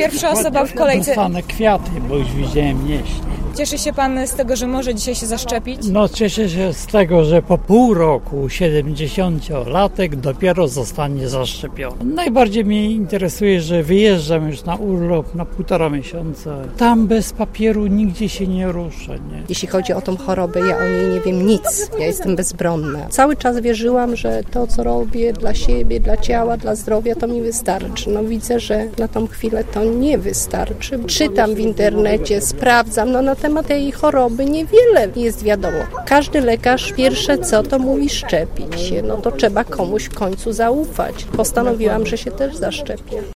pierwsza osoba w kolejce. Dostanę kwiaty, bo już widziałem jeść. Cieszy się pan z tego, że może dzisiaj się zaszczepić? No cieszę się z tego, że po pół roku 70-latek dopiero zostanie zaszczepiony. Najbardziej mnie interesuje, że wyjeżdżam już na urlop na 1,5 miesiąca. Tam bez papieru nigdzie się nie ruszę. Nie? Jeśli chodzi o tą chorobę, ja o niej nie wiem nic. Ja jestem bezbronna. Cały czas wierzyłam, że to, co robię dla siebie, dla ciała, dla zdrowia, to mi wystarczy. No widzę, że na tą chwilę to nie wystarczy. Czytam w internecie, sprawdzam. No na temat tej choroby niewiele jest wiadomo. Każdy lekarz pierwsze co to mówi szczepić się. No to trzeba komuś w końcu zaufać. Postanowiłam, że się też zaszczepię.